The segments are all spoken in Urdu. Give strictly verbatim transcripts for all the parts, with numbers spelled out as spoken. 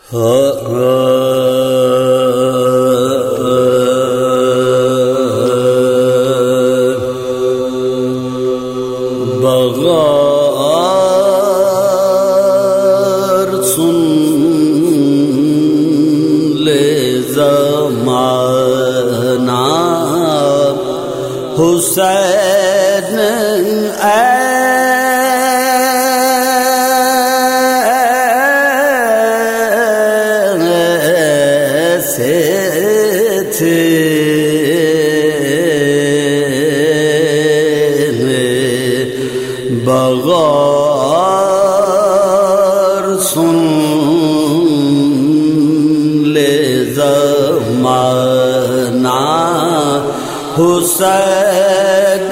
بغار سن لے زمانہ حسین ایسے تھے بغار سن لے زمانہ حسین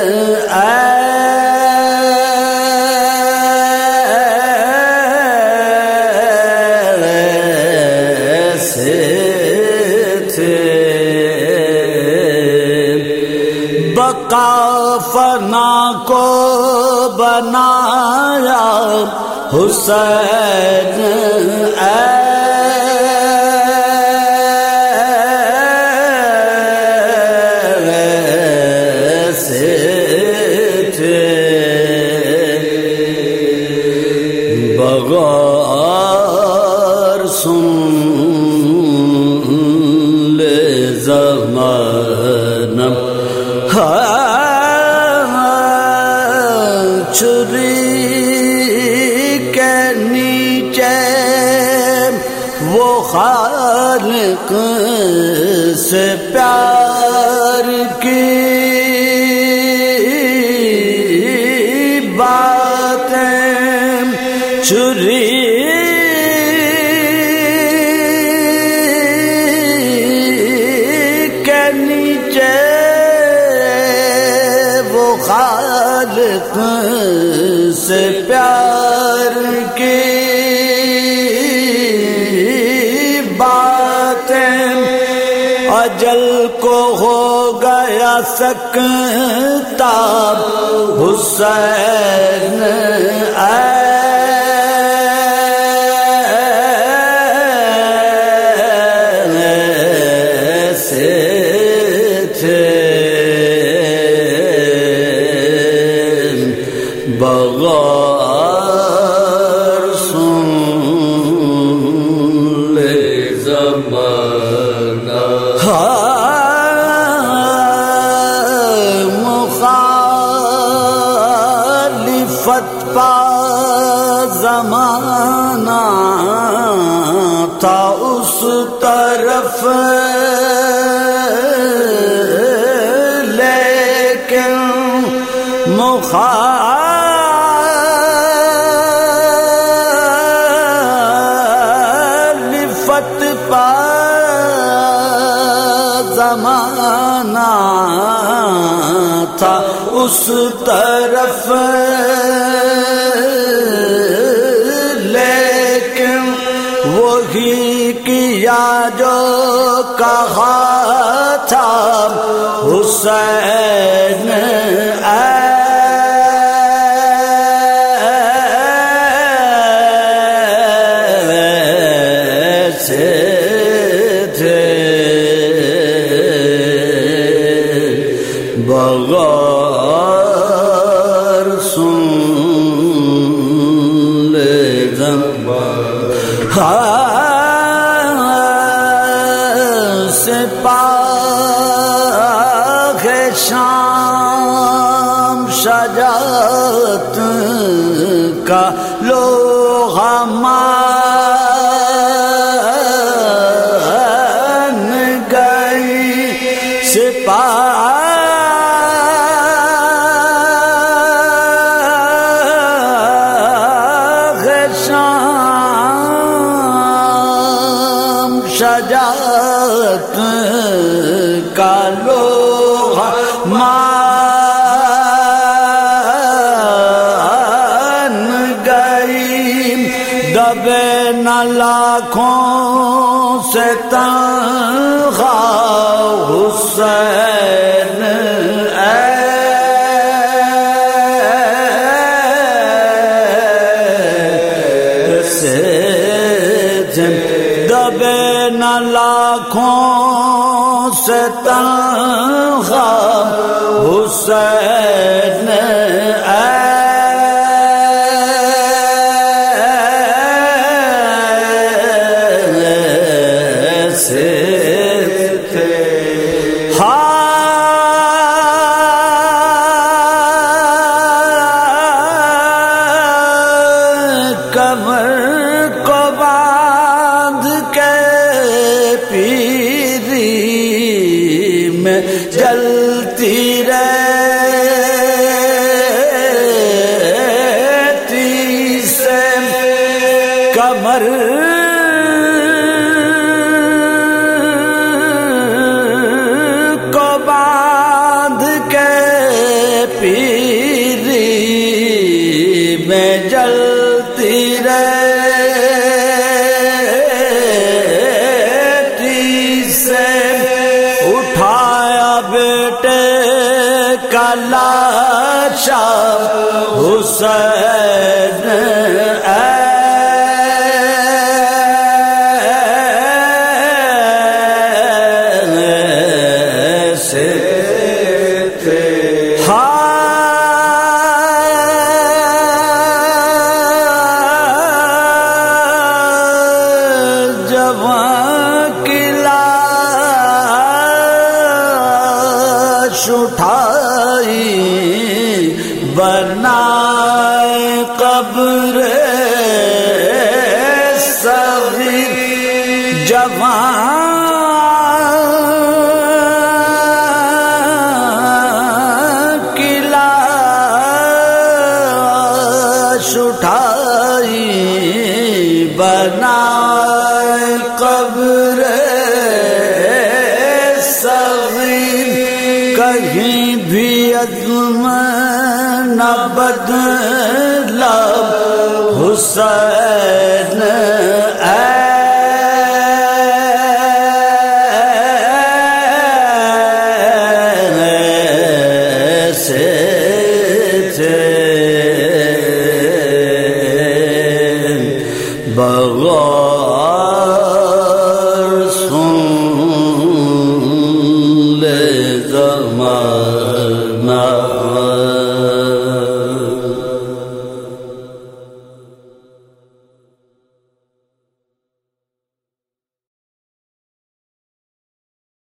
ایسے تھے بقا فنا کو بنایا حسین ایسے تھے بغار سن لے زمانہ چھری کے نیچے وہ خالق سے پیار کی باتیں چھری کے نیچے وہ خالق سے پیار کی باتیں اجل کو ہو گیا سکتا حسین ایسے تھے بغار سن لے زمانہ مخالفت پا زمانہ تھا اس طرف لیکن مخالفت پا زمانہ تھا اس طرف لیکن وہی کیا جو کہا تھا حسین ایسے تھے بغار سن لے زمانہ سپاہ شام شجاعت کا لوہا مان گئی سپاہ شام شجاعت کا لوہا مان گئی دبے نہ لاکھوں سے تنخواہ حسین ایسے دبے نہ لاکھوں سے تنخواہ حسین ایسے تھے کمر کو باندھ کے پیری میں جلتی رہتی سے کمر کو باندھ کے پیری میں جلتی رہتی سے اٹھایا بیٹے کا لاشا حسین ایسے تھے جوان کی لاش اٹھائی بنائے قبر صغیر جوان کی لاش اٹھائی بنائے قبر صغیر کہیں بھی عزم نہ بدلا حسین ایسے تھے بغیر سن لے زمان